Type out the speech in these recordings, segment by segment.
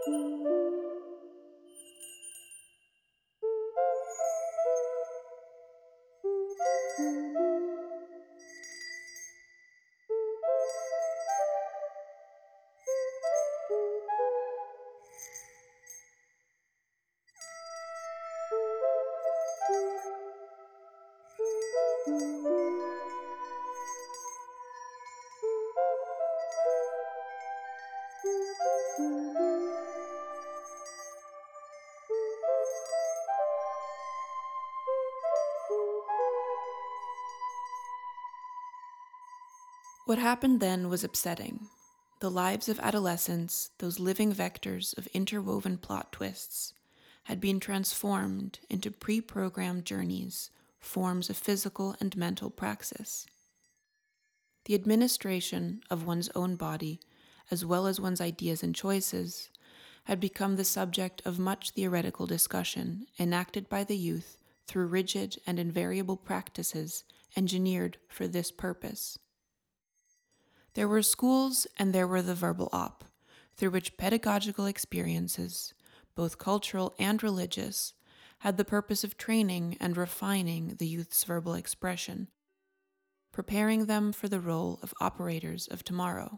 What happened then was upsetting. The lives of adolescents, those living vectors of interwoven plot twists, had been transformed into pre-programmed journeys, forms of physical and mental praxis. The administration of one's own body, as well as one's ideas and choices, had become the subject of much theoretical discussion enacted by the youth through rigid and invariable practices engineered for this purpose. There were schools and there were the verbal op, through which pedagogical experiences, both cultural and religious, had the purpose of training and refining the youth's verbal expression, preparing them for the role of operators of tomorrow.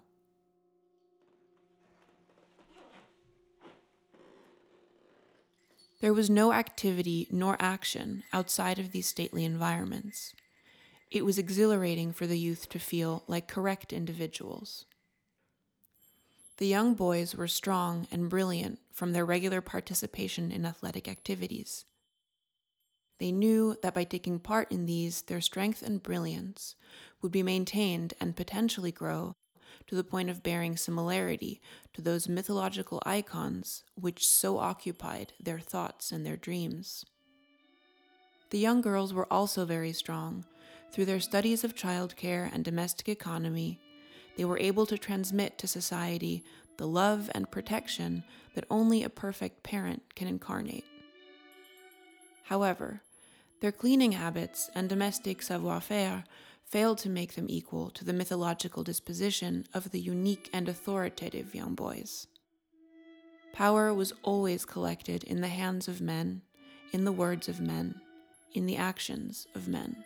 There was no activity nor action outside of these stately environments. It was exhilarating for the youth to feel like correct individuals. The young boys were strong and brilliant from their regular participation in athletic activities. They knew that by taking part in these, their strength and brilliance would be maintained and potentially grow to the point of bearing similarity to those mythological icons which so occupied their thoughts and their dreams. The young girls were also very strong. Through their studies of childcare and domestic economy, they were able to transmit to society the love and protection that only a perfect parent can incarnate. However, their cleaning habits and domestic savoir-faire failed to make them equal to the mythological disposition of the unique and authoritative young boys. Power was always collected in the hands of men, in the words of men, in the actions of men.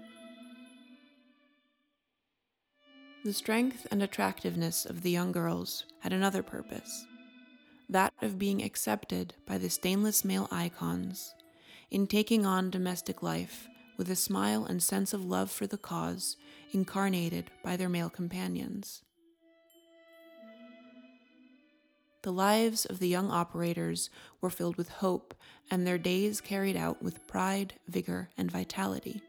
The strength and attractiveness of the young girls had another purpose, that of being accepted by the stainless male icons in taking on domestic life with a smile and sense of love for the cause incarnated by their male companions. The lives of the young operators were filled with hope and their days carried out with pride, vigor, and vitality.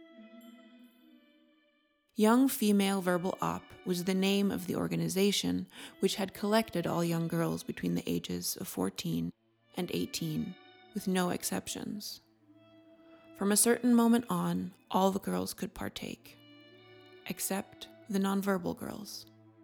Young Female Verbal Op was the name of the organization which had collected all young girls between the ages of 14 and 18, with no exceptions. From a certain moment on, all the girls could partake, except the nonverbal girls.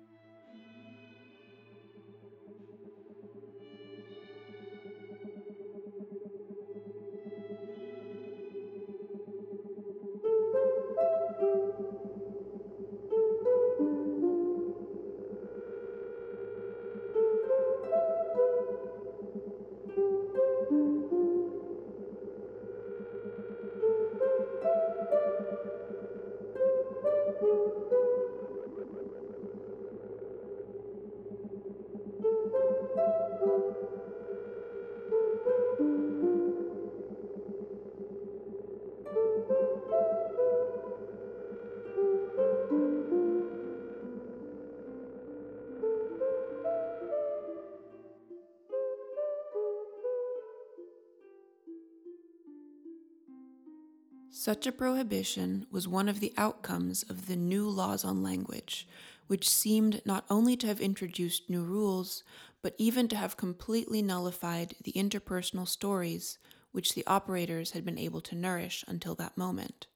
Such a prohibition was one of the outcomes of the new laws on language, which seemed not only to have introduced new rules, but even to have completely nullified the interpersonal stories which the operators had been able to nourish until that moment.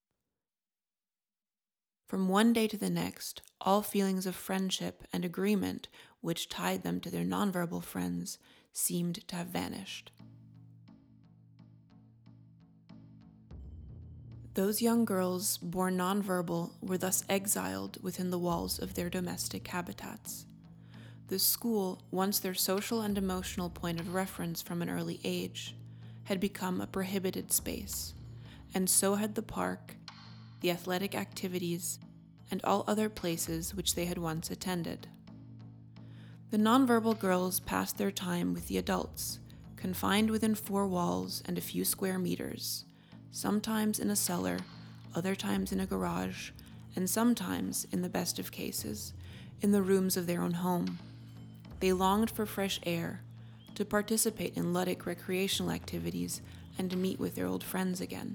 From one day to the next, all feelings of friendship and agreement which tied them to their nonverbal friends seemed to have vanished. Those young girls born nonverbal were thus exiled within the walls of their domestic habitats. The school, once their social and emotional point of reference from an early age, had become a prohibited space, and so had the park, the athletic activities, and all other places which they had once attended. The nonverbal girls passed their time with the adults, confined within 4 walls and a few square meters, sometimes in a cellar, other times in a garage, and sometimes, in the best of cases, in the rooms of their own home. They longed for fresh air, to participate in ludic recreational activities, and to meet with their old friends again.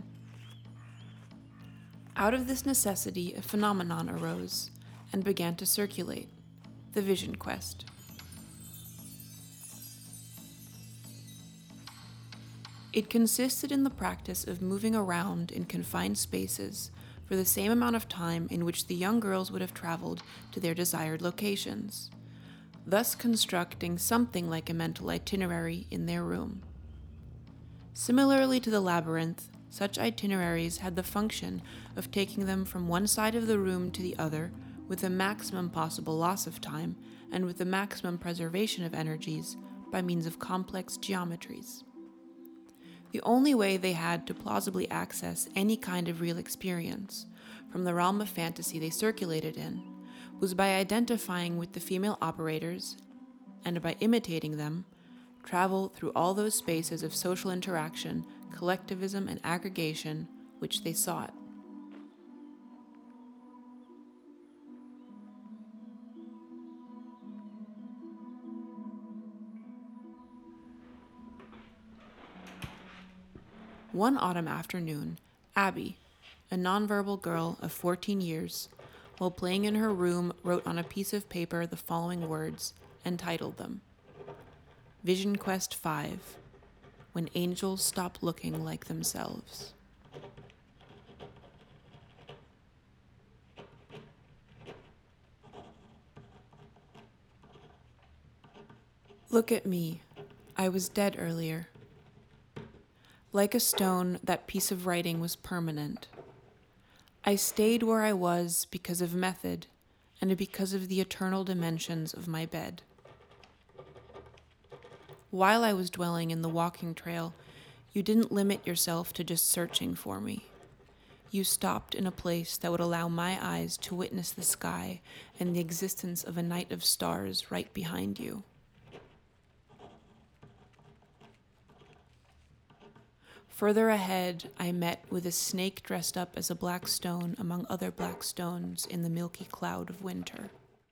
Out of this necessity, a phenomenon arose and began to circulate: the Vision Quest. It consisted in the practice of moving around in confined spaces for the same amount of time in which the young girls would have traveled to their desired locations, thus constructing something like a mental itinerary in their room. Similarly to the labyrinth, such itineraries had the function of taking them from one side of the room to the other with the maximum possible loss of time and with the maximum preservation of energies by means of complex geometries. The only way they had to plausibly access any kind of real experience from the realm of fantasy they circulated in was by identifying with the female operators and by imitating them, travel through all those spaces of social interaction, collectivism, and aggregation which they sought. One autumn afternoon, Abby, a nonverbal girl of 14 years, while playing in her room, wrote on a piece of paper the following words and titled them: Vision Quest 5, When Angels Stop Looking Like Themselves. Look at me. I was dead earlier. Like a stone, that piece of writing was permanent. I stayed where I was because of method and because of the eternal dimensions of my bed. While I was dwelling in the walking trail, you didn't limit yourself to just searching for me. You stopped in a place that would allow my eyes to witness the sky and the existence of a night of stars right behind you. Further ahead, I met with a snake dressed up as a black stone among other black stones in the milky cloud of winter.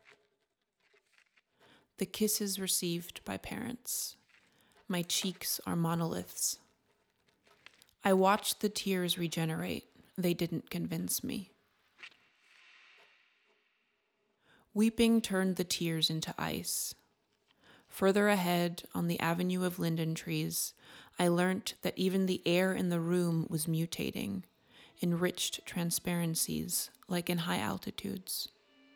The kisses received by parents. My cheeks are monoliths. I watched the tears regenerate. They didn't convince me. Weeping turned the tears into ice. Further ahead, on the avenue of linden trees, I learnt that even the air in the room was mutating, enriched transparencies, like in high altitudes.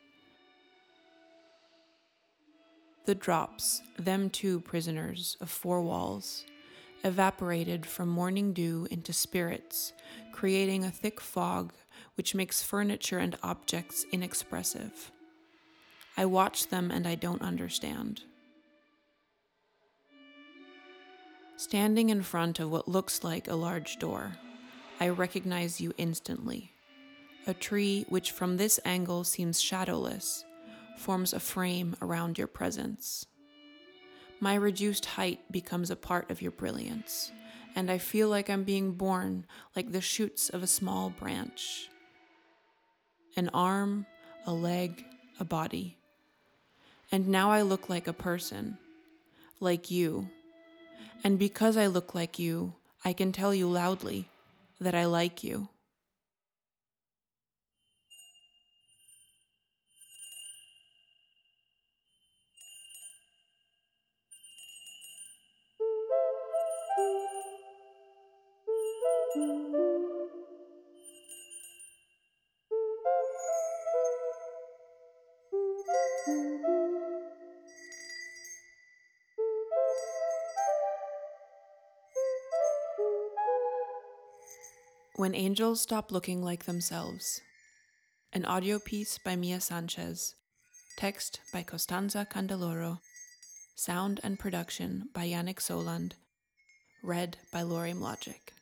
The drops, them too prisoners of 4 walls, evaporated from morning dew into spirits, creating a thick fog which makes furniture and objects inexpressive. I watch them and I don't understand. Standing in front of what looks like a large door, I recognize you instantly. A tree which from this angle seems shadowless forms a frame around your presence. My reduced height becomes a part of your brilliance, and I feel like I'm being born like the shoots of a small branch. An arm, a leg, a body. And now I look like a person, like you. And because I look like you, I can tell you loudly that I like you. When Angels Stop Looking Like Themselves, an audio piece by Mia Sanchez, Text by Costanza Candeloro. Sound and production by Yannick Soland. Read by Lori Mlogic.